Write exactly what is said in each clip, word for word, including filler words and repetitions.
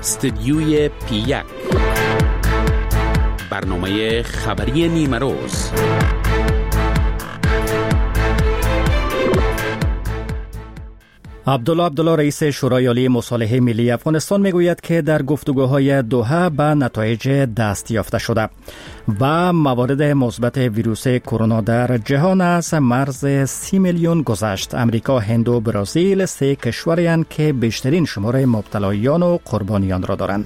استدیوی پی یک، برنامه خبری نیمه روز. عبدالله عبدالله رئیس شورای عالی مصالحه ملی افغانستان میگوید که در گفتگوهای دوحه به نتایج دست یافته شده و موارد مثبت ویروس کرونا در جهان از مرز سی میلیون گذشت. امریکا، هند و برزیل سه کشورند که بیشترین شماره مبتلایان و قربانیان را دارند.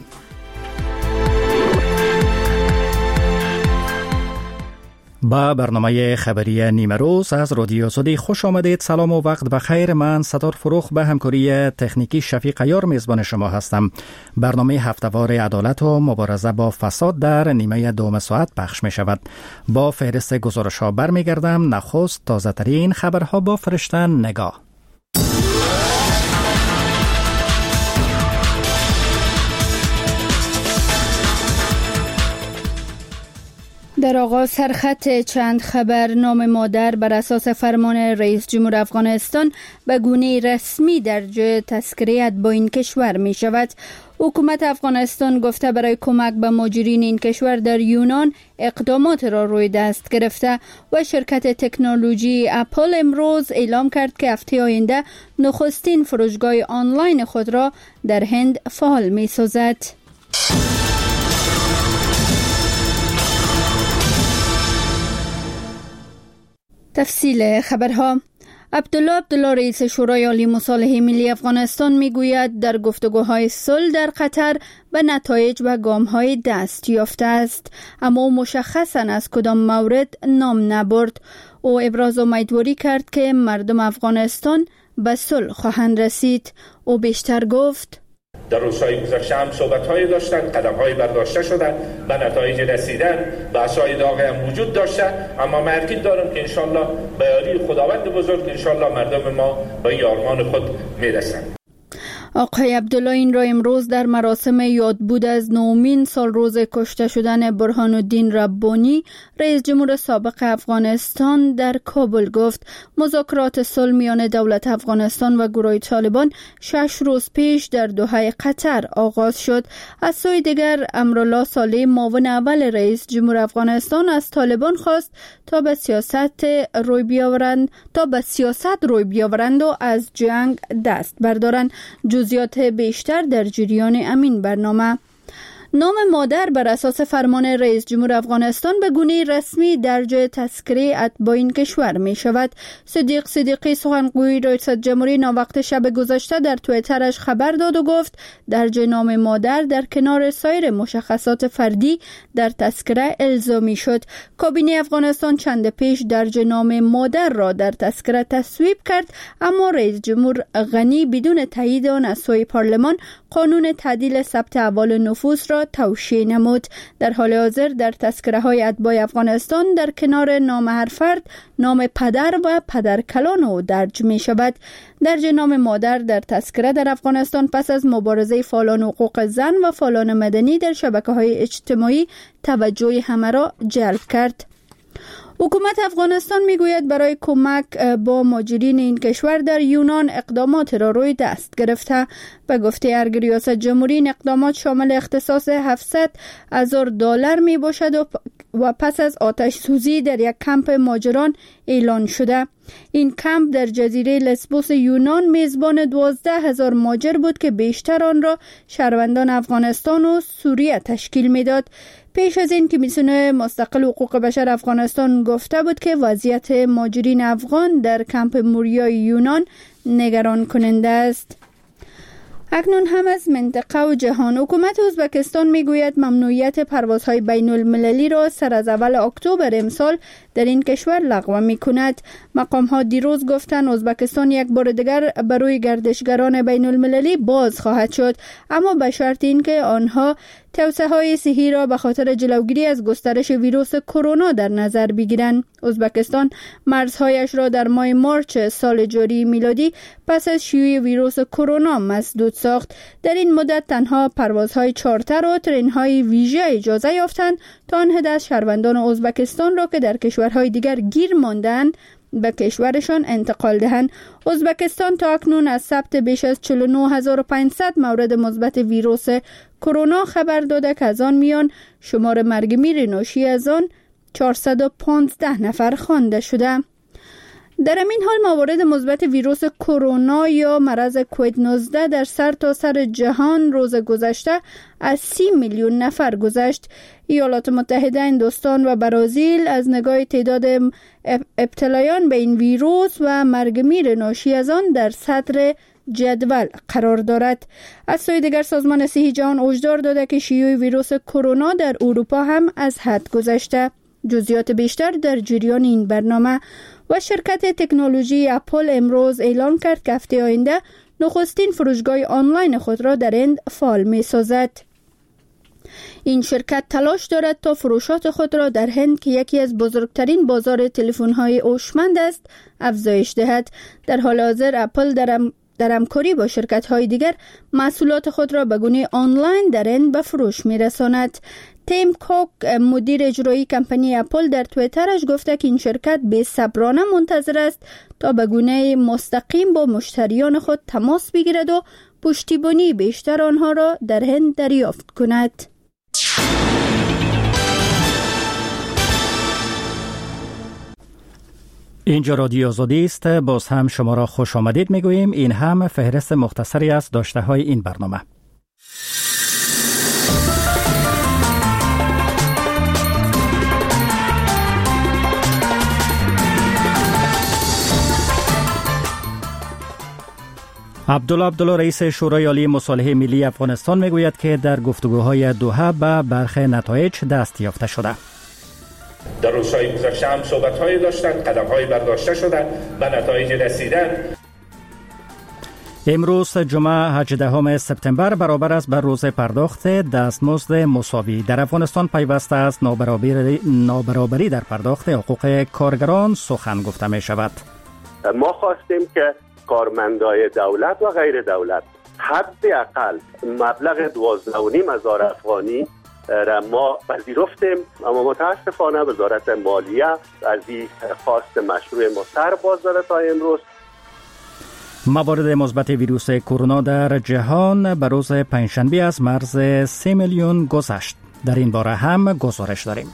با برنامه خبری نیمه روز از رادیو آزادی خوش آمدید. سلام و وقت بخیر. من ستار فروخ به همکاری تکنیکی شفیق عیار میزبان شما هستم. برنامه هفته‌وار عدالت و مبارزه با فساد در نیمه دوم ساعت پخش می شود. با فهرست گزارش ها برمیگردم. نخست تازه ترین خبرها با فرشتن نگاه. در آغاز سرخط چند خبر. نام مادر بر اساس فرمان رئیس جمهور افغانستان به گونه رسمی درج تذکره با این کشور می شود. حکومت افغانستان گفته برای کمک به مهاجرین این کشور در یونان اقدامات را روی دست گرفته و شرکت تکنولوژی اپل امروز اعلام کرد که هفته آینده نخستین فروشگاه آنلاین خود را در هند فعال می سازد. تفصیل خبرها. عبدالله عبدالله رئیس شورای عالی مصالحه ملی افغانستان میگوید در گفتگوهای صلح در قطر به نتایج و گام‌های دست یافته است، اما مشخصاً از کدام مورد نام نبرد. او ابراز امیدواری کرد که مردم افغانستان به صلح خواهند رسید. او بیشتر گفت: در روزهای گذشته هم صحبت‌هایی داشتن، قدم‌هایی برداشته شدن، به نتایج رسیدن، بحث‌های داغی هم وجود داشته، اما من یقین دارم که انشالله به یاری خداوند بزرگ انشالله مردم ما به آرمان خود میرسند. آقای عبدالله این را امروز در مراسم یادبود از نومین سال روز کشته شدن برهان الدین ربانی رئیس جمهور سابق افغانستان در کابل گفت. مذاکرات صلح میان دولت افغانستان و گروه طالبان شش روز پیش در دوحه قطر آغاز شد. از سوی دیگر امرالله صالح معاون اول رئیس جمهور افغانستان از طالبان خواست تا به سیاست روی بیاورند تا به سیاست روی بیاورند و از جنگ دست بردارند. جزئیات بیشتر در جریان امین برنامه. نام مادر بر اساس فرمان رئیس جمهور افغانستان به گونه رسمی درج تذکره اتباع این کشور می شود. صدیق صدیقی سخنگوی رئیس جمهوری ناوقت شب گذشته در توییترش خبر داد و گفت درج نام مادر در کنار سایر مشخصات فردی در تذکره الزامی شد. کابینه افغانستان چند پیش درج نام مادر را در تذکره تصویب کرد، اما رئیس جمهور غنی بدون تایید آن از سوی پارلمان قانون تعدیل ثبت احوال نفوس را توشیح نمود. در حال حاضر در تذکره های اتباع افغانستان در کنار نام هر فرد نام پدر و پدرکلان او درج می شود. درج نام مادر در تذکره در افغانستان پس از مبارزه فعالان حقوق زن و فعالان مدنی در شبکه‌های اجتماعی توجه همه را جلب کرد. حکومت افغانستان میگوید برای کمک با مهاجرین این کشور در یونان اقدامات را روی دست گرفته. به گفته ارگ ریاست جمهوری این اقدامات شامل اختصاص هفتصد هزار دلار می باشد و, و پس از آتش سوزی در یک کمپ مهاجران اعلان شده. این کمپ در جزیره لسبوس یونان میزبان دوازده هزار مهاجر بود که بیشتر آن را شهروندان افغانستان و سوریه تشکیل میداد. پیش از این کمیسیون مستقل حقوق بشر افغانستان گفته بود که وضعیت مهاجرین افغان در کمپ موریا یونان نگران کننده است. اکنون هم از منطقه و جهان. حکومت ازبکستان میگوید ممنوعیت پروازهای بین المللی را سر از اول اکتبر امسال در این کشور لغو می کند. مقام ها دیروز گفتند ازبکستان یک بار دیگر برای گردشگران بین المللی باز خواهد شد، اما به شرط اینکه آنها توسعه های صحی را به خاطر جلوگیری از گسترش ویروس کرونا در نظر بگیرند. ازبکستان مرزهایش را در ماه مارچ سال جاری میلادی پس از شیوع ویروس کرونا مسدود ساخت. در این مدت تنها پروازهای چارتر و ترین‌های ویژه اجازه یافتند تا آن هدف شهروندان ازبکستان را که در کشورهای دیگر گیر ماندند به کشورشان انتقال دهند. ازبکستان تا اکنون از ثبت بیش از چهل و نه هزار و پانصد مورد مثبت ویروس کرونا خبر داده که از آن میان شمار مرگ میر ناشی از آن چهارصد و پانزده نفر خوانده شده. در همین حال موارد مثبت ویروس کرونا یا مرض کووید نوزده در سرتاسر سر جهان روز گذشته از سی میلیون نفر گذشت. ایالات متحده، هندوستان و برزیل از نگاه تعداد ابتلایان به این ویروس و مرگ میر ناشی از آن در صدر جدول قرار دارد. از سوی دیگر سازمان صحی جهان هشدار داده که شیوع ویروس کرونا در اروپا هم از حد گذشته. جزئیات بیشتر در جریان این برنامه. و شرکت تکنولوژی اپل امروز اعلام کرد که هفته آینده نخستین فروشگاه آنلاین خود را در هند فعال می سازد. این شرکت تلاش دارد تا فروشات خود را در هند که یکی از بزرگترین بازار تلفن‌های هوشمند است افزایش دهد. در حال حاضر اپل در در همکاری با شرکت‌های دیگر محصولات خود را به گونه آنلاین در هند به فروش می‌رساند. تیم کوک، مدیر اجرایی کمپانی اپل، در توییترش گفته که این شرکت بی‌صبرانه منتظر است تا به گونه مستقیم با مشتریان خود تماس بگیرد و پشتیبانی بیشتر آنها را در هند دریافت کند. اینجا رادیو آزادی است. باز هم شما را خوش آمدید میگوییم. این هم فهرست مختصری از داشته های این برنامه. عبدالله عبدالله رئیس شورای عالی مصالحه ملی افغانستان میگوید که در گفتگوهای دوحه به برخی نتایج دست یافته شده. در روزهای گذشته هم صحبت‌هایی داشتند، قدم‌هایی برداشته شده، به نتایج رسیدن. امروز جمعه هجدهم سپتامبر برابر است بر روز پرداخت دستمزد مساوی. در افغانستان پیوسته است نابرابری نابرابری در پرداخت حقوق کارگران سخن گفته می شود. ما خواستیم که کارمندای دولت و غیر دولت حداقل مبلغ دوازده و نیم هزار افغانی را ما پذیرفتیم، اما متاسفانه وزارت مالیه از این خواست مشروع ما سر باز داده تا امروز. موارد مثبت ویروس کرونا در جهان به روز پنجشنبه از مرز سه میلیون گذشت. در این باره هم گزارش داریم.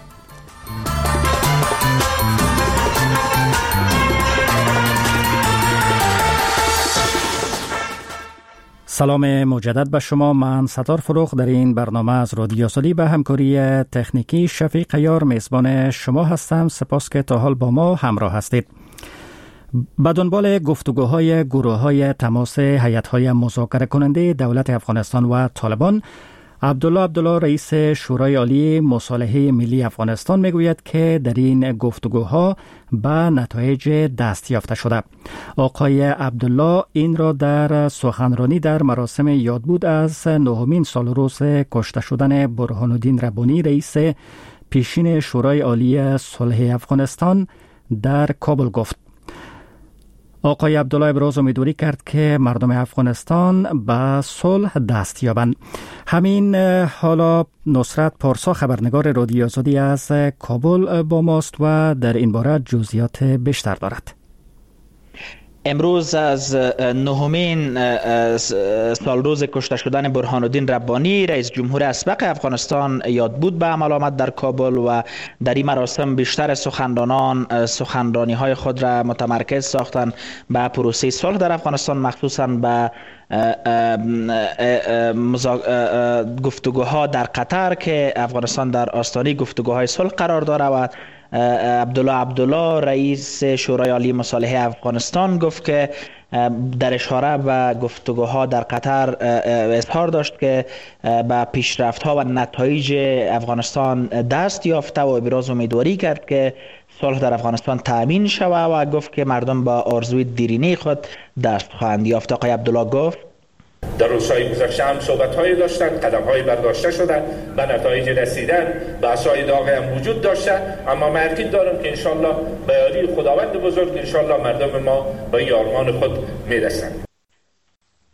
سلام مجدد به شما. من ستار فروخ در این برنامه از رادیو آزادی به همکاری تکنیکی شفیق یار میزبان شما هستم. سپاس که تا حال با ما همراه هستید. به دنبال گفتگوهای گروه‌های تماس هیئت‌های مذاکره کننده دولت افغانستان و طالبان، عبدالله عبدالله رئیس شورای عالی مصالحه ملی افغانستان میگوید که در این گفتگوها به نتایج دست یافته شده. آقای عبدالله این را در سخنرانی در مراسم یادبود از نهمین سال روز کشته شدن برهان الدین ربانی رئیس پیشین شورای عالی صلح افغانستان در کابل گفت. آقای عبدالله ابراز امیدواری کرد که مردم افغانستان به صلح دست یابند. همین حالا نصرت پارسا خبرنگار رادیو آزادی از کابل با ماست و در این باره جزئیات بیشتر دارد. امروز از نهمین سال روز کشته شدن برهان الدین ربانی رئیس جمهور اسبق افغانستان یادبود به عمل آمد در کابل و در این مراسم بیشتر سخنرانان سخنرانی های خود را متمرکز ساختند به پروسه صلح در افغانستان، مخصوصا به گفتگوها در قطر که افغانستان در آستانه گفتگوهای صلح قرار دارد. و عبدالله عبدالله رئیس شورای عالی مصالحه افغانستان گفت که در اشاره به گفتگوها در قطر اظهار داشت که به پیشرفت‌ها و نتایج افغانستان دست یافته و ابراز امیدواری کرد که صلح در افغانستان تأمین شود و گفت که مردم با آرزوی دیرینه خود دست خواهند یافت. آقای عبدالله گفت در روزهای گذشته هم صحبت‌هایی داشتند، قدم‌هایی برداشته شده، به نتایج رسیدن، بحث‌های داغی هم وجود داشته، اما من یقین دارم که انشالله به یاری خداوند بزرگ انشالله مردم ما به آرمان خود میرسند.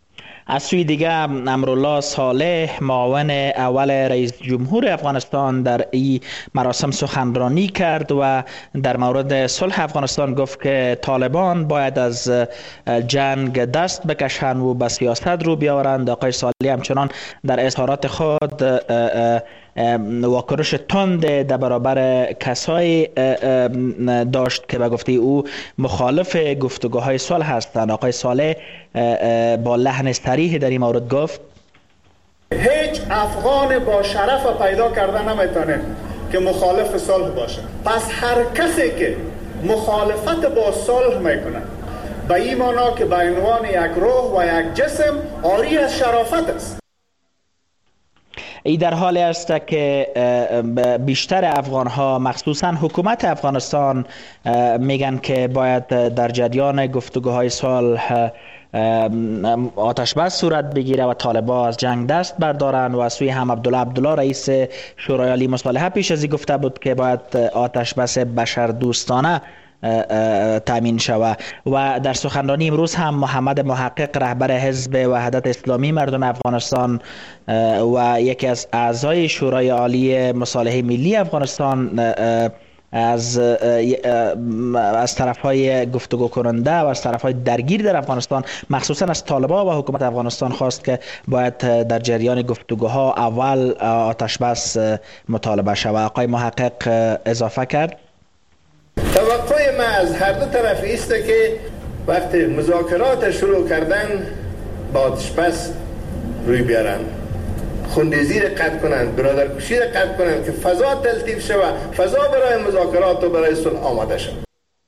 از سوی دیگه امرالله صالح معاون اول رئیس جمهور افغانستان در این مراسم سخنرانی کرد و در مورد صلح افغانستان گفت که طالبان باید از جنگ دست بکشند و به سیاست رو بیاورند. آقای صالح همچنان در اظهارات خود واکنش تند در برابر کسایی داشت که به گفته او مخالف گفتگوهای صلح هستند. آقای صالح با لحن صریح در این مورد گفت هیچ افغان با شرف پیدا کرده نمیتونه که مخالف صلح باشه. پس هر کسی که مخالفت با صلح میکنه به این معنا که به عنوان یک روح و یک جسم عاری از شرافت است. ای در حالی است که بیشتر افغان ها مخصوصا حکومت افغانستان میگن که باید در جریان گفتگوهای صلح آتش بس صورت بگیره و طالبان از جنگ دست بردارن و سوی هم عبدالله عبدالله رئیس شورای عالی مصالحه پیش از این گفته بود که باید آتش بس بشر دوستانه تامین شود. و در سخنرانی امروز هم محمد محقق رهبر حزب وحدت اسلامی مردم افغانستان و یکی از اعضای شورای عالی مصالحه ملی افغانستان از از طرف‌های گفتگو کننده و از طرف‌های درگیر در افغانستان مخصوصا از طالبان و حکومت افغانستان خواست که باید در جریان گفتگوها اول آتش بس مطالبه شود. آقای محقق اضافه کرد توقع ما از هر دو طرف است که وقتی مذاکرات شروع کردن با آتش بس روی بیارن، خونریزی را قطع کنند، برادرکشی را قطع کنند که فضا تلطیف شود، فضا برای مذاکرات و برای صلح آماده شود.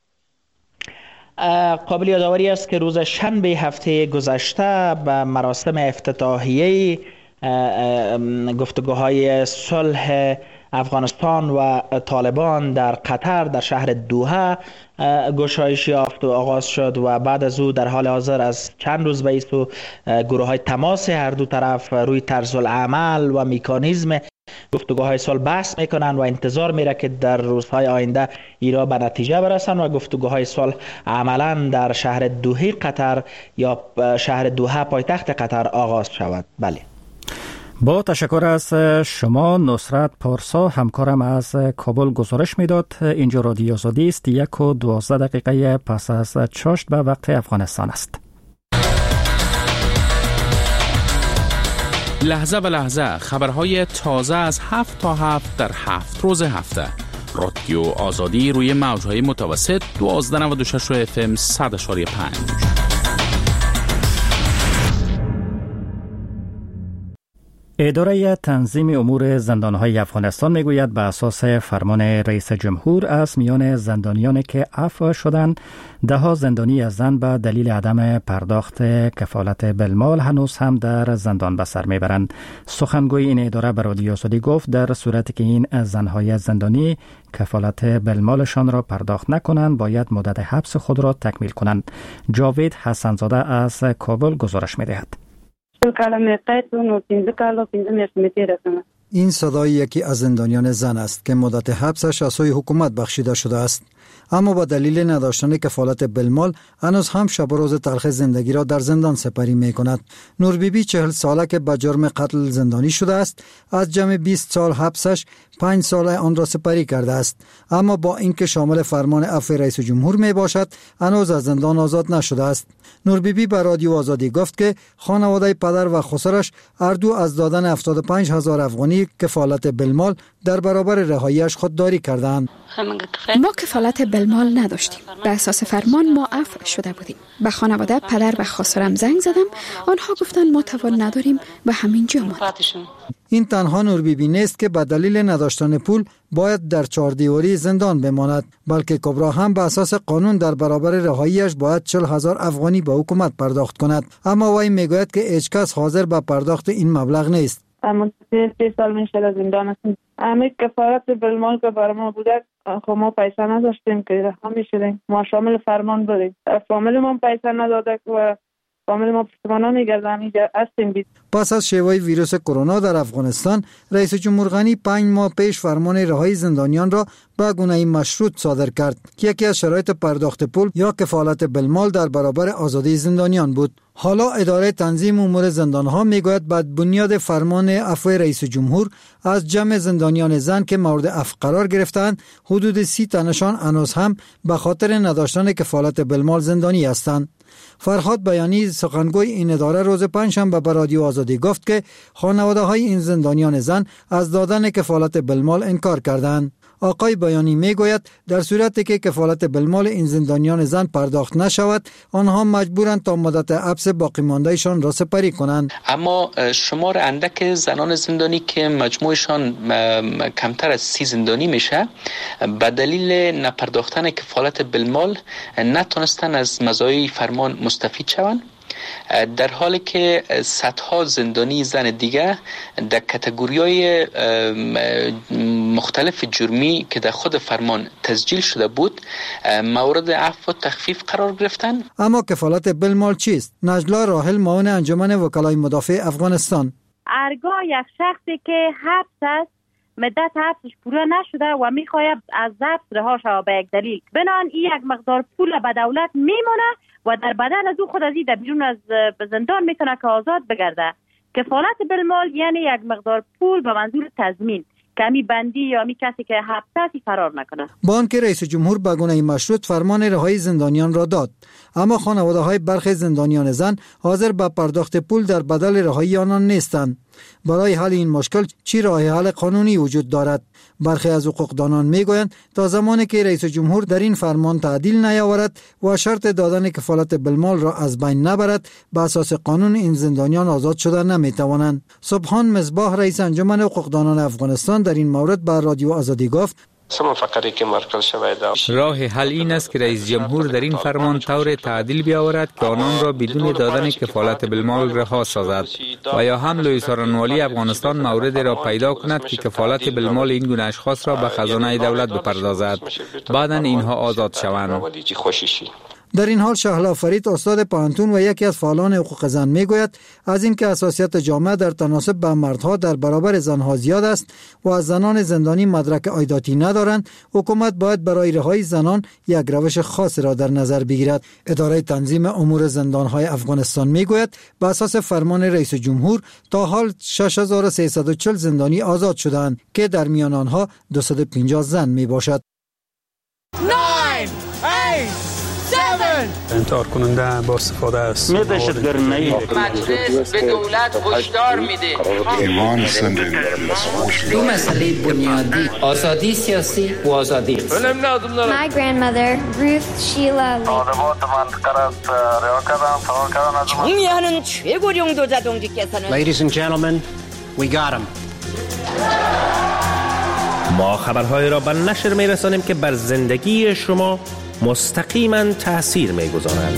قابل یادآوری است که روز شنبه هفته گذشته به مراسم افتتاحیه گفتگوهای صلح افغانستان و طالبان در قطر در شهر دوحه گشایش یافت و آغاز شد و بعد از او در حال حاضر از چند روز به سو گروه های تماس هر دو طرف روی طرز العمل و مکانیزم گفتگوهای صلح بحث میکنند و انتظار میره که در روزهای آینده ایرا به نتیجه برسند و گفتگوهای صلح عملا در شهر دوحه قطر یا شهر دوحه پایتخت قطر آغاز شود. بله، با تشکر از شما نصرت پارسا. همکارم از کابل گزارش میداد. اینجا رادیو آزادی است. یک و دوازده دقیقه پس از چاشت به وقت افغانستان است. لحظه به لحظه خبرهای تازه از هفت تا هفت در هفت روز هفته. رادیو آزادی روی موجهای متوسط دوازده نود و شش اف ام صد و پنج. اداره تنظیم امور زندانهای افغانستان میگوید به اساس فرمان رئیس جمهور از میان زندانیانی که عفو شدند ده ها زندانی از زن به دلیل عدم پرداخت کفالت بالمال هنوز هم در زندان به سر میبرند. سخنگوی این اداره به رادیو آزادی گفت در صورتی که این زنهای زندانی کفالت بالمالشان را پرداخت نکنند باید مدت حبس خود را تکمیل کنند. جاوید حسنزاده از کابل گزارش میدهد. این صدای یکی از زندانیان زن است که مدت حبسش از سوی حکومت بخشیده شده است، اما با دلیل نداشتن کفالت بالمال هنوز هم شب و روز تلخ زندگی را در زندان سپری می کند. نور بیبی چهل ساله که به جرم قتل زندانی شده است، از جمع بیست سال حبسش پنج سال آن را سپری کرده است، اما با اینکه شامل فرمان عفو رئیس جمهور می باشد هنوز از زندان آزاد نشده است. نور بیبی به رادیو آزادی گفت که خانواده پدر و خسرش هر دو از دادن هفتاد و پنج هزار افغانی کفالت بالمال در برابر رهاییش خودداری کردند. ما کفالت بالمال نداشتیم. به اساس فرمان ما عفو شده بودیم. به خانواده پدر و خسرم زنگ زدم، آنها گفتند ما توان نداریم و همین جا ماند. این تنها نور بیبی نیست که به دلیل نداشتن پول باید در چهار دیواری زندان بماند، بلکه کبرا هم به اساس قانون در برابر رهاییش باید چهل هزار افغانی به حکومت پرداخت کند، اما وی میگوید که هیچ کس حاضر به پرداخت این مبلغ نیست. اما سه سال میشه زندان هستیم. همه کفارت بالمال که بر ما بوده خب ما پیسه نداشتیم که رها میشدیم، ما شامل فرمان بودیم. فامیل ما پیسه نداده و فامیل ما پشتیبانا میگردن اینجا هستیم. پس از شیوع ویروس کرونا در افغانستان، رئیس جمهور غنی پنج ماه پیش فرمان رهایی زندانیان را به گونه مشروط صادر کرد که یکی از شرایط پرداخت پول یا کفالت بالمال در برابر آزادی زندانیان بود. حالا اداره تنظیم امور زندانها میگوید بر بنیاد فرمان عفو رئیس جمهور از جمع زندانیان زن که مورد عفو قرار گرفتند، حدود سی تنشان هنوز هم به خاطر نداشتن کفالت بالمال زندانی هستند. فرهاد بیانی سخنگوی این اداره روز پنجشنبه به رادیو آزادی گفت که خانواده های این زندانیان زن از دادن کفالت بالمال انکار کردند. آقای بیانی میگوید در صورتی که کفالت بالمال این زندانیان زن پرداخت نشود، آنها مجبورند تا مدت حبس باقی ماندهشان را سپری کنند. اما شمار اندک زنان زندانی که مجموعشان کمتر از سی زندانی میشه، به دلیل نپرداختن کفالت بالمال نتونستن از مزایای فرمان مستفید شوند، در حالی که صدها زندانی زن دیگه در کاتگوری‌های مختلف جرمی که در خود فرمان تسجیل شده بود مورد عفو و تخفیف قرار گرفتن. اما کفالت بالمال چیست؟ نجلا راحل معاون انجمن وکلای مدافع افغانستان: هرگاه یک شخصی که حبس است، مدت حبسش پوره نشده و میخواید از حبس رها شود به یک دلیل، بنان این یک مقدار پول به دولت میمونه و در بدل از او خود از این در بیرون از زندان میتونه که آزاد بگرده. کفالت بالمال یعنی یک مقدار پول به منظور تضمین که همی بندی یا همی کسی که حبس است فرار نکنه. با آنکه رئیس جمهور به گونه مشروط فرمان رهایی زندانیان را داد، اما خانواده های برخی زندانیان زن حاضر به پرداخت پول در بدل رهایی آنان نیستند. برای حل این مشکل چی راه حل قانونی وجود دارد؟ برخی از حقوقدانان میگویند تا زمانی که رئیس جمهور در این فرمان تعدیل نیاورد و شرط دادن کفالت بالمال را از بین نبرد، به اساس قانون این زندانیان آزاد شده نمیتوانند. سبحان مصباح، رئیس انجمن حقوقدانان افغانستان، در این مورد به رادیو آزادی گفت: راه حل این است که رئیس جمهور در این فرمان طور تعدیل بیاورد که آنان را بدون دادن کفالت بالمال رها سازد و یا هم لوی سارنوالی افغانستان مورد را پیدا کند که کفالت بالمال این گونه اشخاص را به خزانه دولت بپردازد، بعداً اینها آزاد شوند. در این حال شهلا فرید، استاد پانتون و یکی از فعالان حقوق زن، میگوید از اینکه حساسیت جامعه در تناسب با مردها در برابر زنها زیاد است و از زنان زندانی مدرک عایداتی ندارند، حکومت باید برای رهایی زنان یک روش خاص را در نظر بگیرد. اداره تنظیم امور زندانهای افغانستان میگوید به اساس فرمان رئیس جمهور تا حال شش هزار و سیصد و چهل زندانی آزاد شدند که در میان آنها دویست و پنجاه زن می باشد. انتحار کننده با استفاده است. مجلس به دولت هشدار میده ایمان زندگی دو مسئله بنیادی: آزادی سیاسی و آزادی اقتصادی. My grandmother Ruth Sheila 총리하는 최고령 도자동지께서는 Ladies and gentlemen, we got him. ما خبرهای را به نشر میرسانیم که بر زندگی شما مستقیما تأثیر می‌گذارند.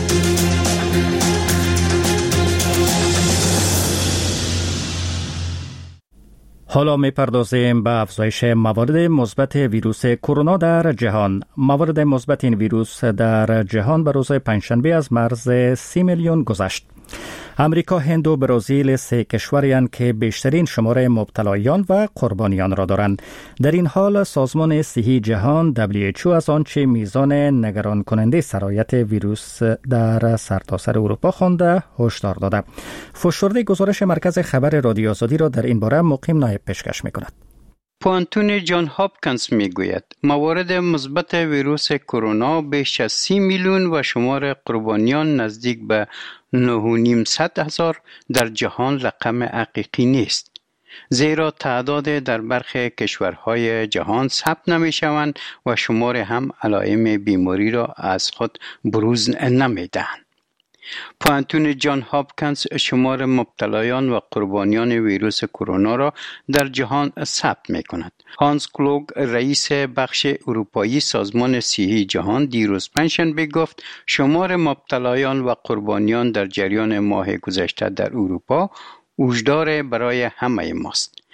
حالا می‌پردازیم به افزایش موارد مثبت ویروس کرونا در جهان. موارد مثبت این ویروس در جهان به روز پنجشنبه از مرز سی میلیون گذشت. امریکا، هند و برزیل سه کشوری‌اند که بیشترین شمار مبتلایان و قربانیان را دارند. در این حال سازمان صحی جهان دبلیو اچ او از آنچه میزان نگران کننده سرایت ویروس در سرتاسر اروپا خوانده هشدار داده. فشرده گزارش مرکز خبر رادیو آزادی را در این باره مقیم نایب پیشکش می‌کند. پوانتون جان هاپکینز میگوید موارد مثبت ویروس کرونا بیش از سی میلیون و شمار قربانیان نزدیک به نه و نیم صد هزار در جهان رقم حقیقی نیست، زیرا تعداد در برخی کشورهای جهان ثبت نمی شوند و شمار هم علائم بیماری را از خود بروز نمی دهند. پوانتون جان هاپکینز شمار مبتلایان و قربانیان ویروس کرونا را در جهان ثبت می کند. هانس کلوگ، رئیس بخش اروپایی سازمان صحی جهان، دیروز پنجشنبه گفت شمار مبتلایان و قربانیان در جریان ماه گذشته در اروپا هشدار برای همه ماست.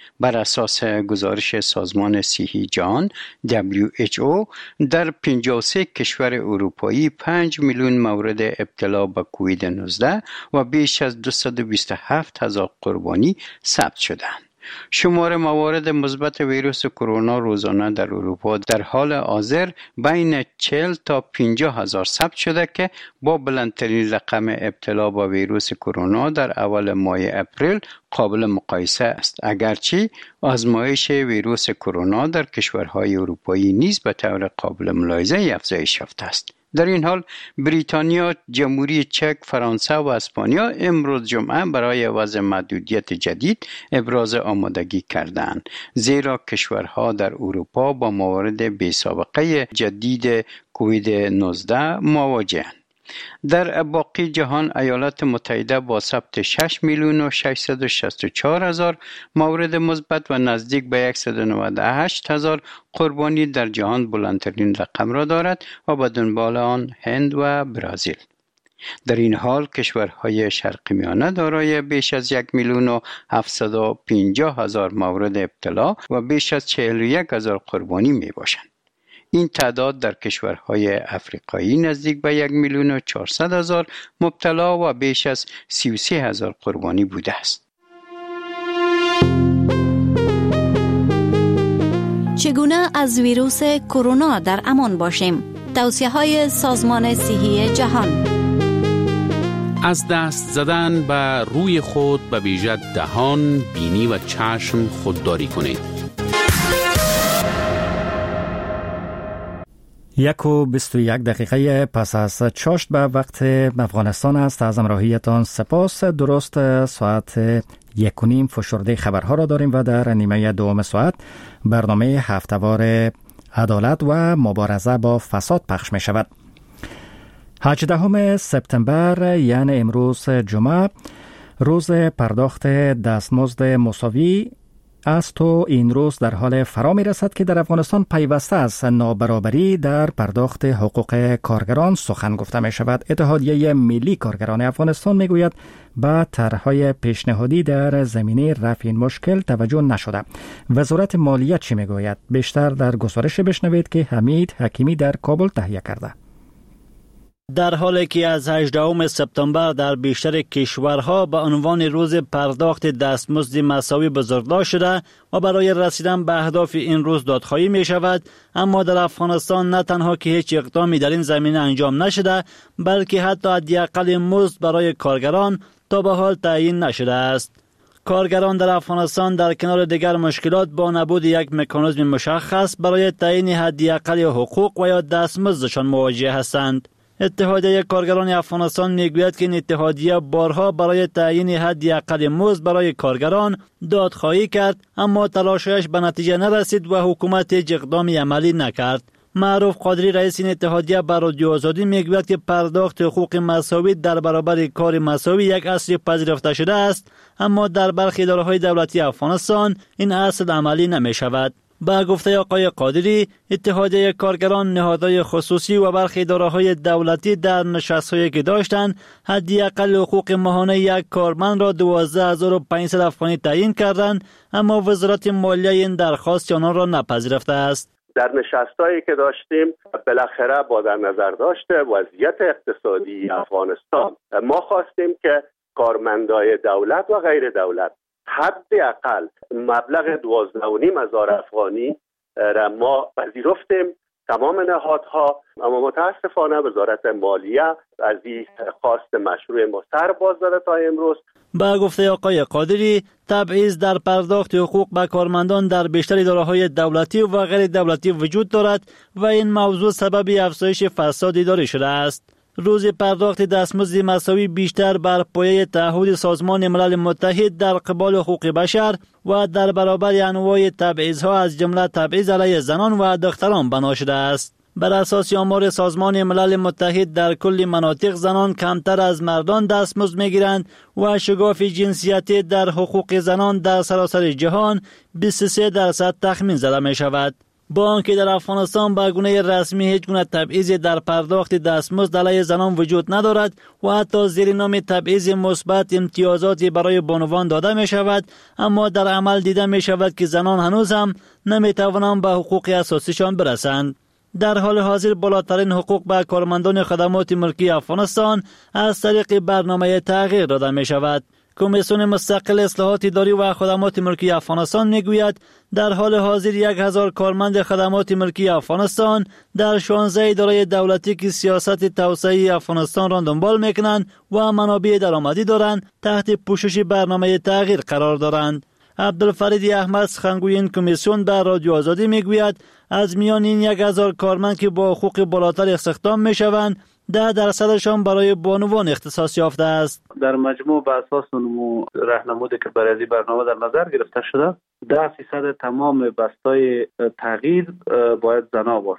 بر اساس گزارش سازمان صحی جهان دبلیو اچ او در پنجاه و سه کشور اروپایی پنج میلیون مورد ابتلا به کووید نوزده و بیش از دویست و بیست و هفت هزار قربانی ثبت شدند. شمار موارد مثبت ویروس کرونا روزانه در اروپا در حال حاضر بین چهل تا پنجاه هزار ثبت شده که با بلندترین رقم ابتلا با ویروس کرونا در اول ماه اپریل قابل مقایسه است، اگرچه آزمایش ویروس کرونا در کشورهای اروپایی نیز به طور قابل ملاحظه افزایش یافته است. در این حال بریتانیا، جمهوری چک، فرانسه و اسپانیا امروز جمعه برای وضع محدودیت جدید ابراز آمادگی کردند، زیرا کشورها در اروپا با موارد بی‌سابقه جدید کووید نوزده مواجه‌اند. در باقی جهان ایالات متحده با ثبت شش میلیون و ششصد و شصت و چهار هزار مورد مثبت و نزدیک به صد و نود و هشت هزار قربانی در جهان بلندترین رقم را دارد و به دنبال آن هند و برزیل. در این حال کشورهای شرق میانه دارای بیش از یک میلیون و هفتصد و پنجاه هزار مورد ابتلا و بیش از چهل و یک هزار قربانی می باشند. این تعداد در کشورهای افریقایی نزدیک به یک میلیون و چهارصد هزار مبتلا و بیش از سی و سه هزار قربانی بوده است. چگونه از ویروس کرونا در امان باشیم؟ توصیه‌های سازمان صحی جهان. از دست زدن به روی خود به ویژه دهان، بینی و چشم خودداری کنید. یک و بیست و یک دقیقه پس از چاشت به وقت افغانستان است. از همراهیتان سپاس. درست ساعت یک و نیم فشرده خبرها را داریم و در نیمه دوم ساعت برنامه هفته‌وار عدالت و مبارزه با فساد پخش می شود. هجدهم سپتامبر یعنی امروز جمعه روز پرداخت دستمزد مساوی است و این روز در حال فرا می رسد که در افغانستان پیوسته از نابرابری در پرداخت حقوق کارگران سخن گفته می شود. اتحادیه ملی کارگران افغانستان می گوید به طرح‌های پیشنهادی در زمینه رفع این مشکل توجه نشده. وزارت مالیه چی می گوید؟ بیشتر در گزارش بشنوید که حمید حکیمی در کابل تهیه کرده. در حالی که از هجدهم سپتامبر در بیشتر کشورها به عنوان روز پرداخت دستمزد مساوی بزرگداشت شده و برای رسیدن به اهداف این روز دادخواهی می شود، اما در افغانستان نه تنها که هیچ اقدامی در این زمینه انجام نشده، بلکه حتی حداقل مزد برای کارگران تا به حال تعیین نشده است. کارگران در افغانستان در کنار دیگر مشکلات با نبود یک مکانیزم مشخص برای تعیین حداقل حقوق و یا دستمزدشان مواجه هستند. اتحادیه کارگران افغانستان میگوید که این اتحادیه بارها برای تعیین حداقل مزد برای کارگران دادخواهی کرد، اما تلاشش به نتیجه نرسید و حکومت هیچ اقدامی عملی نکرد. معروف قادری رئیس این اتحادیه بر رادیو آزادی میگوید که پرداخت حقوق مساوی در برابر کار مساوی یک اصل پذیرفته شده است، اما در برخی اداره‌های دولتی افغانستان این اصل عملی نمی‌شود. با گفته آقای قادری، اتحادیه کارگران، نهادهای خصوصی و برخی اداره‌های دولتی در نشست‌هایی که داشتند حداقل حقوق ماهانه یک کارمند را دوازده هزار و پانصد افغانی تعیین کردند، اما وزارت مالیه این درخواست آنان را نپذیرفته است. در نشستایی که داشتیم بالاخره با در نظر داشته وضعیت اقتصادی افغانستان ما خواستیم که کارمندای دولت و غیر دولت حداقل مبلغ دوازده و نیم هزار افغانی را ما پذیرفتیم تمام نهادها، اما متاسفانه وزارت مالیه از این خواست مشروع ما سر باز داده تا امروز. با گفته آقای قادری، تبعیض در پرداخت حقوق به کارمندان در بیشتر اداره‌های دولتی و غیر دولتی وجود دارد و این موضوع سبب افزایش فساد اداری شده است. روز پرداخت دستمزد مساوی بیشتر بر پایه تعهد سازمان ملل متحد در قبال حقوق بشر و در برابر انواع تبعیض‌ها از جمله تبعیض علیه زنان و دختران بنا شده است. بر اساس آمار سازمان ملل متحد در کل مناطق زنان کمتر از مردان دستمزد می‌گیرند و شگاف جنسیتی در حقوق زنان در سراسر جهان بیست و سه درصد تخمین زده می‌شود. با آنکه در افغانستان به گونه رسمی هیچ گونه تبعیض در پرداخت دستمزد علیه زنان وجود ندارد و حتی زیر نام تبعیض مثبت امتیازاتی برای بانوان داده می شود، اما در عمل دیده می شود که زنان هنوز هم نمی توانند به حقوق اساسیشان برسند. در حال حاضر بالاترین حقوق به کارمندان خدمات ملکی افغانستان از طریق برنامه تغییر داده می شود. کمیسیون مستقل اصلاحات اداری و خدمات ملکی افغانستان میگوید در حال حاضر یک هزار کارمند خدمات ملکی افغانستان در شانزده اداره دولتی که سیاست توسعه افغانستان را دنبال میکنند و منابع درآمدی دارند تحت پوشش برنامه تغییر قرار دارند. عبدالفرید احمد سخنگوی این کمیسیون به رادیو آزادی میگوید از میان این یک هزار کارمند که با حقوق بالاتر استخدام میشوند ده درصدشان برای بانوان اختصاص یافته است. در مجموع به اساس نمو راهنمودی که برای این برنامه در نظر گرفته شده ده فیصد تمام بستای تغییر باید زنا باشه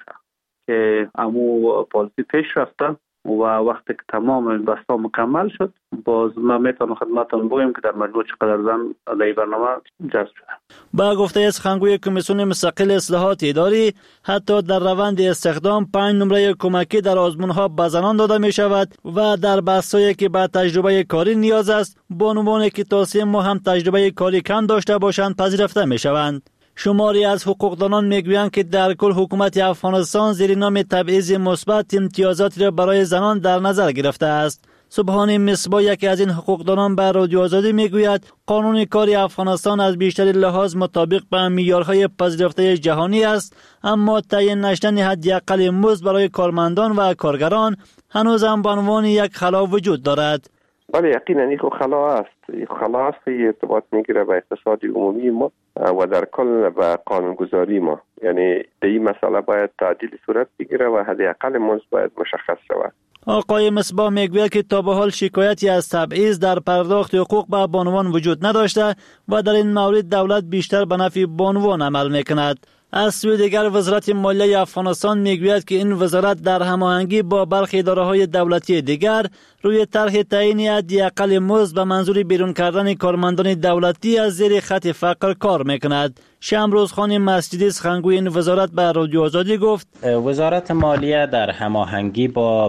که امو پالیسی پیش رفتن و وقتی که تمام این بستا مکمل شد باز ما میتونم خدمتتون بگویم که در مجموع چقدر زن در این برنامه جذب شده. با گفته سخنگوی کمیسیون مستقل اصلاحات اداری حتی در روند استخدام پنج نمره کمکی در آزمون‌ها به زنان داده می شود و در بستایی که به تجربه کاری نیاز است بانوانی که تا سه ماه هم تجربه کاری کم داشته باشند پذیرفته می شوند. شماری از حقوقدانان میگویند که در کل حکومت افغانستان زیر نام تبعیض مثبت امتیازاتی را برای زنان در نظر گرفته است. سبحانی مصباح یکی از این حقوقدانان به رادیو آزادی میگوید قانون کار افغانستان از بیشتر لحاظ مطابق به معیارهای پذیرفته جهانی است، اما تعیین نشدن حداقل مزد برای کارمندان و کارگران هنوز هم به عنوان یک خلا وجود دارد. بله یقینا این خلا است. این خلا است که ارتباط میگیره به اقتصاد عمومی ما و در کل به قانونگذاری ما. یعنی در این مسئله باید تعدیل صورت بگیره و حداقل مزد باید مشخص شود. آقای مصباح میگوید که تا به حال شکایتی از تبعیض در پرداخت حقوق به بانوان وجود نداشته و در این مورد دولت بیشتر به نفع بانوان عمل میکند. از سوی دیگر وزارت مالیه افغانستان میگوید که این وزارت در هماهنگی با برخی اداره‌های دولتی دیگر روی طرح تعیین حداقل مزد به منظور بیرون کردن کارمندان دولتی از زیر خط فقر کار میکند. شمروز خان مسجدی سخنگوی این وزارت به رادیو آزادی گفت وزارت مالیه در هماهنگی با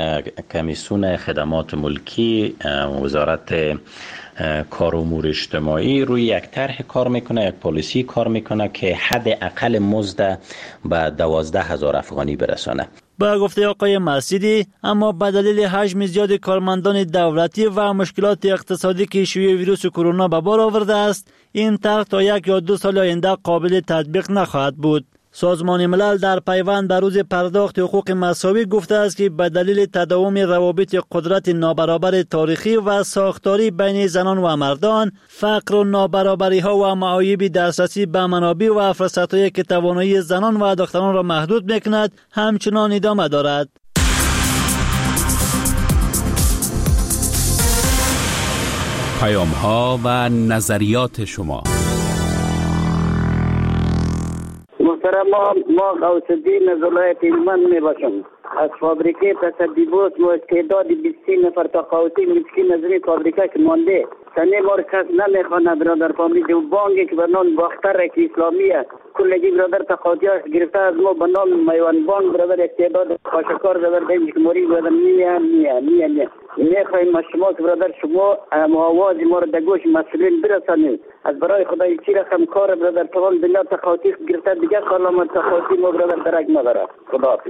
کمیسیون خدمات ملکی، وزارت کار و امور اجتماعی روی یک طرح کار میکنه، یک پالیسی کار میکنه که حد اقل مزد به دوازده هزار افغانی برسانه. با گفته آقای مسجدی اما به دلیل حجم زیاد کارمندان دولتی و مشکلات اقتصادی که شیوع ویروس کرونا به بار آورده است این طرح تا یک یا دو سال آینده قابل تطبیق نخواهد بود. سازمان ملل در پیوند به روز پرداخت حقوق مساوی گفته است که به دلیل تداوم روابط قدرت نابرابر تاریخی و ساختاری بین زنان و مردان، فقر و نابرابری ها و معایب دسترسی به منابع و فرصت‌هایی که توانایی زنان و دختران را محدود می‌کند، همچنان ادامه دارد. پیام‌ها و نظریات شما. محترم ما ما غوث الدین از ولایت هلمند می باشم. از فابریکه تصدیبات و استعداد بیست نفر تقاعدی مسکین از این فابریکه که مانده سنه بار کس نمیخواند برادر فابریکه و بانگی که به نام باختر که اسلامیه کلگی برادر تقاعدی هست گرفته از ما به نام میوان بانک برادر استعداد خاشکار برادر دیم که موری برادر نیه نیه نیه نیه میخوایم از شما که برادر شما آواز ما رو در گوش مسئولین برسانید. از برای خدای چی رقم کار برادر تمام دنیا تقاعدی گرفته دیگه خالام تقاعدی ما برادر درک نداره. خداحافظ.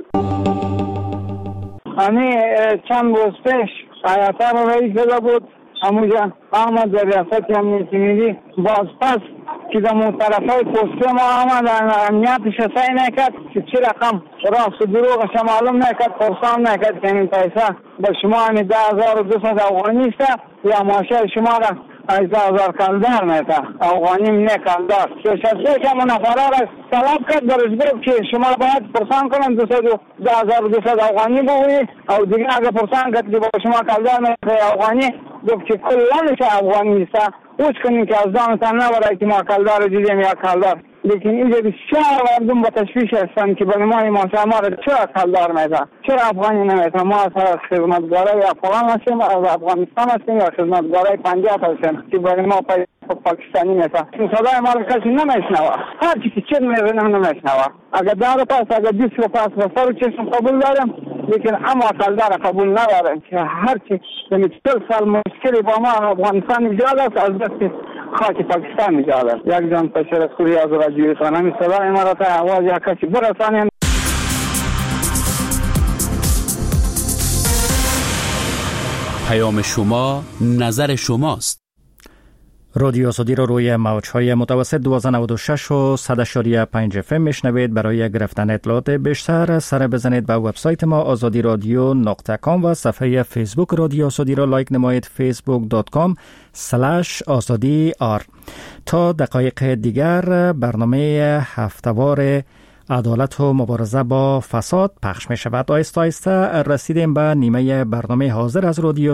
امی چند روز پیش آیاتار رئیس داده بود همونجا آمد در ریاست امنیتی ملی باز پس که در طرفای پسته ما آمد امنیتش سعی نکرد که چی رقم راست و دروغش معلوم نکرد پرسان نکرد که این پیسه به شما همی ده هزار و دوصد افغانی است یا ماشه شما را از ده هزار کلدر میته افغانی نه کلدر ششته که منافره را طلب کرد برش گفت که شما باید پرسان کنن دوصد ده هزار و دوصد افغانی بگویی او دیگه اگه پرسان کرد که با شما کلدر میته افغانی گفت که کلانش افغانی است اوچ کنیم که از دانتان نبرای که ما کلدر دیدیم یا کلدر لیکن اینجا بسیار مردم با تشویش هستند که برای ما ماشه ما را چرا کلدر میده چرا افغانی نمیده. ما از خدمتگارای افغان هستیم از افغانستان هستیم یا خدمتگارای پنجاب هستیم که برای ما پیدا پاکستانی نیست. صدای ما رو کسی نمیشنوه. هر چی که چه میزنم نمیشنوه. اگر دار پاس اگر بیست رو پاس بسر و چشم قبول دارم، لیکن اما سالدار قبول ندارم که هر چی دمی چل سال مشکلی با ما افغانستان ایجاد است، از دست خاک پاکستان ایجاد است. یک جان پشر سوری از رادیوی خانمی صدای ما را تا آواز یا کسی برسانیم. پیام شما نظر شماست. رادیو آزادی را روی موج‌های متوسط دویست و نود و شش و صد و پنج اف ام میشنوید. برای گرفتن اطلاعات بیشتر سر بزنید به وبسایت ما آزادی رادیو نقطه کام و صفحه فیسبوک رادیو آزادی را لایک نمایید facebook dot com slash آزادی آر. تا دقایق دیگر برنامه هفته‌وار عدالت و مبارزه با فساد پخش می شود. آیسته آیسته رسیدیم به نیمه برنامه حاضر از رادیو